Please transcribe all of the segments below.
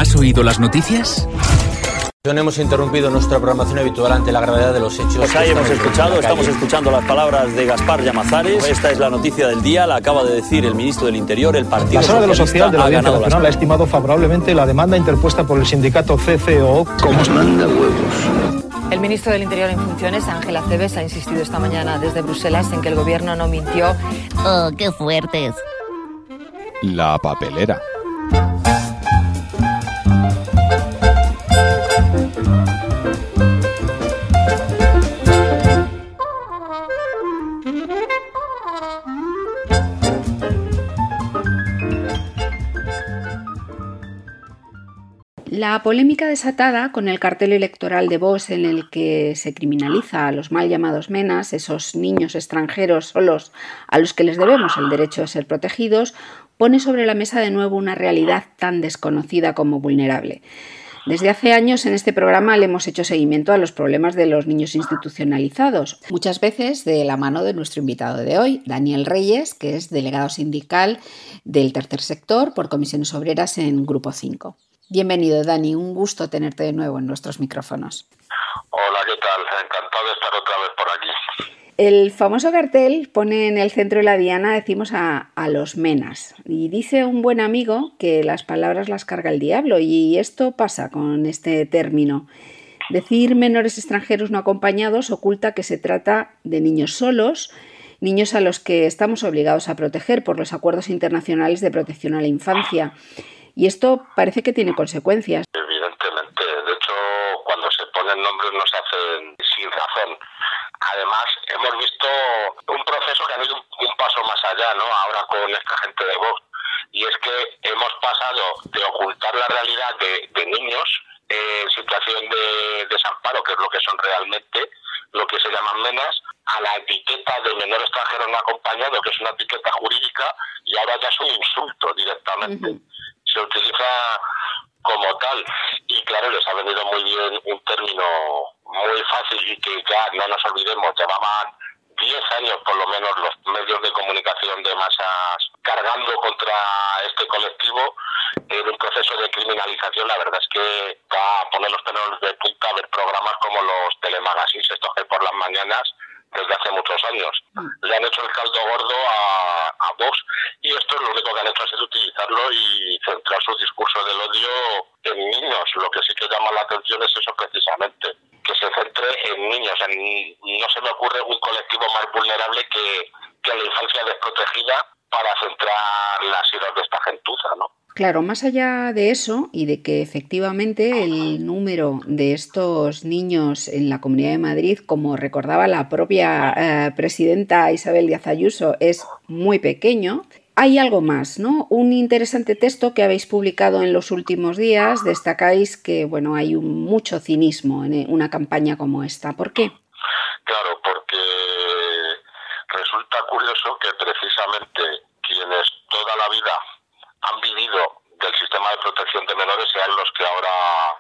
¿Has oído las noticias? No hemos interrumpido nuestra programación habitual ante la gravedad de los hechos. Pues ahí estamos escuchando las palabras de Gaspar Llamazares. Esta es la noticia del día, la acaba de decir el ministro del Interior. El Partido La Sala de lo Social de la Audiencia Nacional ha estimado favorablemente la demanda interpuesta por el sindicato CCO. ¿Cómo manda huevos? El ministro del Interior en funciones, Ángel Acebes, ha insistido esta mañana desde Bruselas en que el gobierno no mintió. ¡Oh, qué fuertes! La papelera. La polémica desatada con el cartel electoral de Vox en el que se criminaliza a los mal llamados menas, esos niños extranjeros solos a los que les debemos el derecho a ser protegidos, pone sobre la mesa de nuevo una realidad tan desconocida como vulnerable. Desde hace años en este programa le hemos hecho seguimiento a los problemas de los niños institucionalizados, muchas veces de la mano de nuestro invitado de hoy, Daniel Reyes, que es delegado sindical del tercer sector por Comisiones Obreras en Grupo 5. Bienvenido, Dani, un gusto tenerte de nuevo en nuestros micrófonos. Hola, ¿qué tal? Encantado de estar otra vez por aquí. El famoso cartel pone en el centro de la diana, decimos, a los menas. Y dice un buen amigo que las palabras las carga el diablo, y esto pasa con este término. Decir menores extranjeros no acompañados oculta que se trata de niños solos, niños a los que estamos obligados a proteger por los acuerdos internacionales de protección a la infancia. Y esto parece que tiene consecuencias. Evidentemente. De hecho, cuando se ponen nombres no se hacen sin razón. Además, hemos visto un proceso que ha ido un paso más allá, ¿no? Ahora con esta gente de Vox. Y es que hemos pasado de ocultar la realidad de niños en situación de desamparo, que es lo que son realmente, lo que se llaman menas, a la etiqueta de menor extranjero no acompañado, que es una etiqueta jurídica, y ahora ya es un insulto directamente. Uh-huh. Se utiliza como tal, y claro, les ha venido muy bien un término muy fácil y que ya no nos olvidemos, llevaban 10 años por lo menos los medios de comunicación de masas cargando contra este colectivo en un proceso de criminalización. La verdad es que va a poner los pelos de punta a ver programas como los telemagazines estos que por las mañanas desde hace muchos años. Le han hecho el caldo gordo a Vox, y esto es lo único que han hecho, es utilizarlo y centrar su discurso del odio en niños. Lo que sí que llama la atención es eso precisamente, que se centre en niños. No se me ocurre un colectivo más vulnerable que la infancia desprotegida para centrar las iras de esta gentuza, ¿no? Claro, más allá de eso y de que efectivamente el número de estos niños en la Comunidad de Madrid, como recordaba la propia presidenta Isabel Díaz Ayuso, es muy pequeño, hay algo más, ¿no? Un interesante texto que habéis publicado en los últimos días, destacáis que, bueno, hay mucho cinismo en una campaña como esta. ¿Por qué? Claro, porque resulta curioso que precisamente quienes toda la vida han vivido del sistema de protección de menores sean los que ahora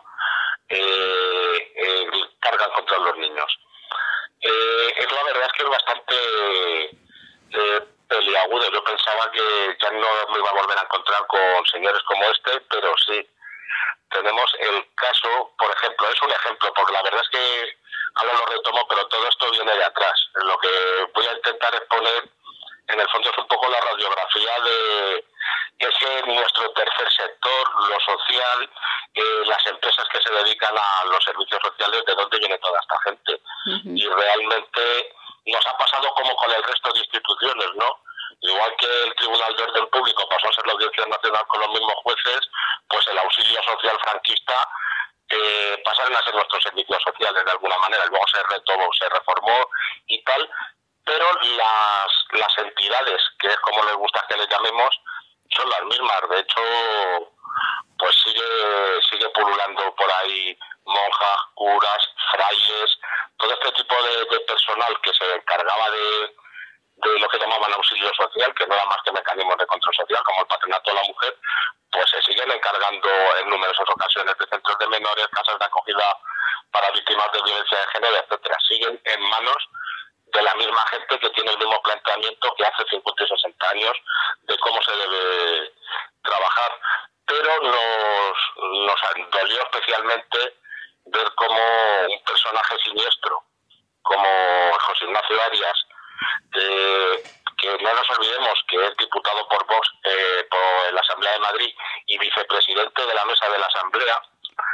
cargan contra los niños. La verdad es que es bastante peliagudo. Yo pensaba que ya no me iba a volver a encontrar con señores como este, pero sí. Tenemos el caso, por ejemplo, es un ejemplo, porque la verdad es que ahora lo retomo, pero todo esto viene de atrás. Lo que voy a intentar exponer, en el fondo, es un poco la radiografía de ese nuestro tercer sector, lo social, las empresas que se dedican a los servicios sociales, de dónde viene toda esta gente. Uh-huh. Y realmente nos ha pasado como con el resto de instituciones, ¿no? Igual que el Tribunal de Orden Público pasó a ser la Audiencia Nacional con los mismos jueces, pues el auxilio social franquista pasaron a ser nuestros servicios sociales de alguna manera. Luego se reformó y tal, pero las entidades, que es como les gusta que les llamemos, son las mismas. De hecho, pues sigue pululando por ahí monjas, curas, frailes, todo este tipo de personal que se encargaba de lo que llamaban auxilio social, que no era más que mecanismos de control social, como el patronato de la mujer, pues se siguen encargando en numerosas ocasiones de centros de menores, casas de acogida para víctimas de violencia de género, etcétera. Siguen en manos de la misma gente que tiene el mismo planteamiento que hace 50 y 60 años de cómo se debe trabajar. pero nos dolió especialmente ver cómo un personaje siniestro como José Ignacio Arias, que no nos olvidemos que es diputado por Vox por la Asamblea de Madrid y vicepresidente de la mesa de la Asamblea,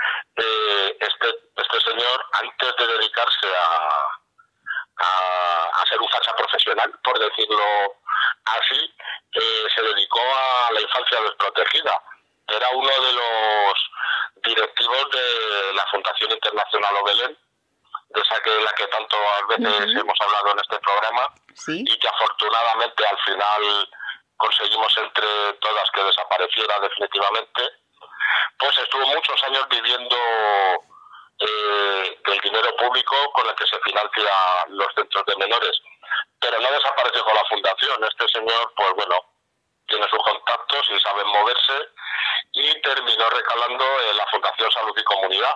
este señor, antes de dedicarse a ser un facha profesional, por decirlo así, se dedicó a la infancia desprotegida. Era uno de los directivos de la Fundación Internacional Obelén, de esa que la que tantas veces hemos hablado en este programa, ¿sí? Y que afortunadamente al final conseguimos entre todas que desapareciera definitivamente. Pues estuvo muchos años viviendo del dinero público con el que se financian los centros de menores, pero no desapareció con la fundación. Este señor, pues bueno, tiene sus contactos y sabe moverse, y terminó recalando en la Fundación Salud y Comunidad,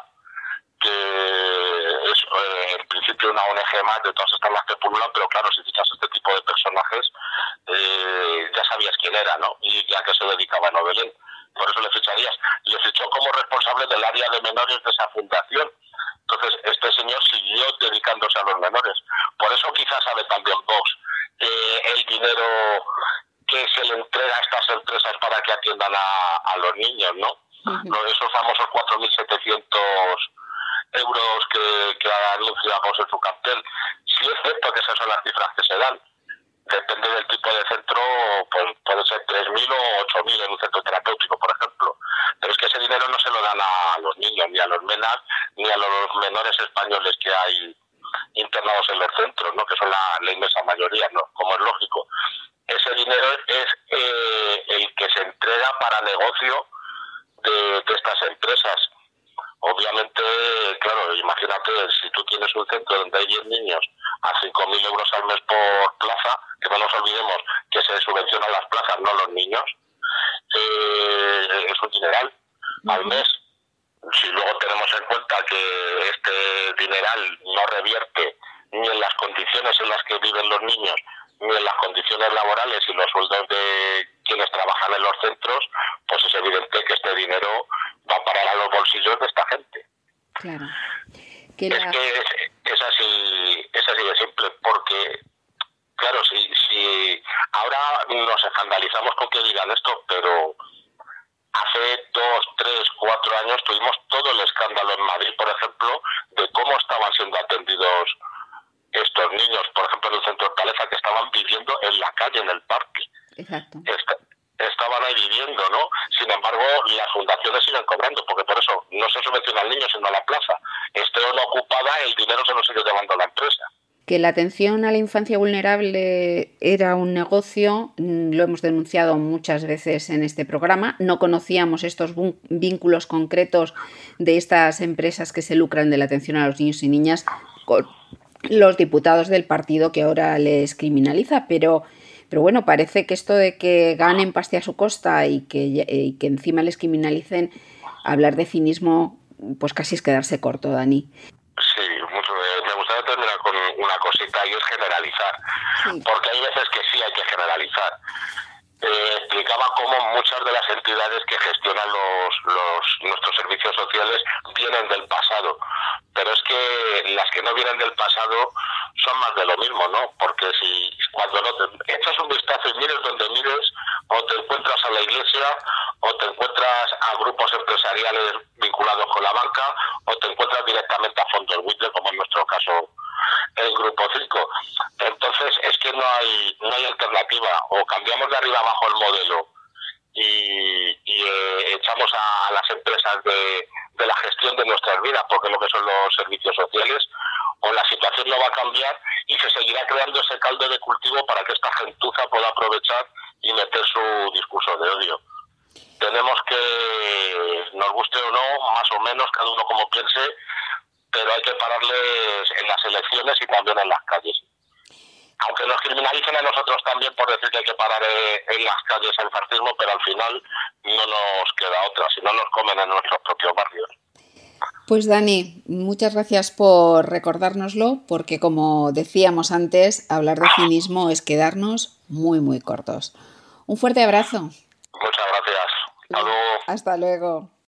que es en principio una ONG más de todas estas las que pululan, pero claro, si fichas este tipo de personajes, ya sabías quién era, ¿no? Y ya que se dedicaba a Belén. Por eso le ficharías. Le fichó como responsable del área de menores de esa fundación. Entonces, este señor siguió dedicándose a los menores. Por eso quizás sabe también Vox el dinero que se le entrega a estas empresas para que atiendan a los niños, ¿no? Esos famosos 4.700 euros que ha anunciado Vox en su cartel. Sí es cierto que esas son las cifras que se dan. Depende del tipo de centro, pues puede ser 3.000 o 8.000 en un centro terapéutico, por ejemplo. Pero es que ese dinero no se lo dan a los niños, ni a los MENAS, ni a los menores españoles que hay internados en los centros, ¿no? Que son la inmensa mayoría, ¿no? Como es lógico. Ese dinero es el que se entrega para negocio de estas empresas. Obviamente, claro, imagínate, si tú tienes un centro donde hay 10 niños a 5.000 euros al mes por plaza, que no nos olvidemos que se subvencionan las plazas, no los niños, es un dineral al mes. Si luego tenemos en cuenta que este dineral no revierte ni en las condiciones en las que viven los niños, ni en las condiciones laborales y los sueldos de quienes trabajan en los centros, pues es evidente que este dinero va a parar a los bolsillos de esta gente. Claro. Es así de simple, porque, claro, si ahora nos escandalizamos con que digan esto, pero hace 2, 3, 4 años tuvimos todo el escándalo en Madrid, por ejemplo, de cómo estaban siendo atendidos estos niños, por ejemplo, en el centro de Hortaleza, que estaban viviendo en la calle, en el parque. Exacto. Estaban ahí viviendo, ¿no? Sin embargo, las fundaciones siguen cobrando, porque por eso no se subvenciona al niño, sino a la plaza. Esté o no ocupada, el dinero se lo sigue llevando la empresa. Que la atención a la infancia vulnerable era un negocio, lo hemos denunciado muchas veces en este programa. No conocíamos estos vínculos concretos de estas empresas que se lucran de la atención a los niños y niñas con los diputados del partido que ahora les criminaliza, pero bueno, parece que esto de que ganen paste a su costa y que encima les criminalicen, hablar de cinismo, pues casi es quedarse corto, Dani. Sí, mucho. Me gustaría terminar con una cosita, y es generalizar, sí. Porque hay veces que sí hay que generalizar. Explicaba cómo muchas de las entidades que gestionan nuestros servicios sociales vienen del pasado, pero es que las que no vienen del pasado son más de lo mismo, ¿no? Porque si cuando no te echas un vistazo y mires donde mires, o te encuentras a la Iglesia, o te encuentras a grupos empresariales vinculados con la banca, o te encuentras directamente a fondos buitre, como en nuestro caso el Grupo 5. Entonces es que no hay alternativa. O cambiamos de arriba abajo el modelo y echamos a las empresas de la gestión de nuestras vidas, porque es lo que son los servicios sociales, o la situación no va a cambiar y se seguirá creando ese caldo de cultivo para que esta gentuza pueda aprovechar y meter su discurso de odio. Tenemos que, nos guste o no, más o menos, cada uno como piense, pero hay que pararles en las elecciones y también en las calles. Aunque nos criminalicen a nosotros también por decir que hay que parar en las calles el fascismo, pero al final no nos queda otra, si no nos comen en nuestros propios barrios. Pues Dani, muchas gracias por recordárnoslo, porque como decíamos antes, hablar de cinismo es quedarnos muy, muy cortos. Un fuerte abrazo. Muchas gracias. Hasta luego. Hasta luego.